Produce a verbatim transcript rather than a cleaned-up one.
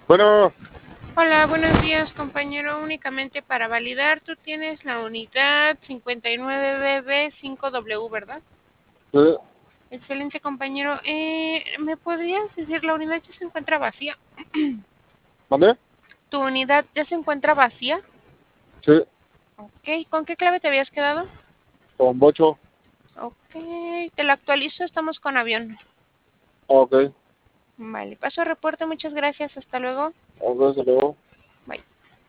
Bueno, Hola, buenos días, compañero. Únicamente para validar, tú tienes la unidad cincuenta y nueve B B cinco W, ¿verdad? sí, Excelente, compañero. Eh, ¿me podrías decir, la unidad ya se encuentra vacía? ¿mandé? ¿Tu unidad ya se encuentra vacía? Sí, Ok, ¿con qué clave te habías quedado? con bocho. Ok, te la actualizo, estamos con avión. Ok, Vale, paso a reporte, muchas gracias, hasta luego. ok, se luego.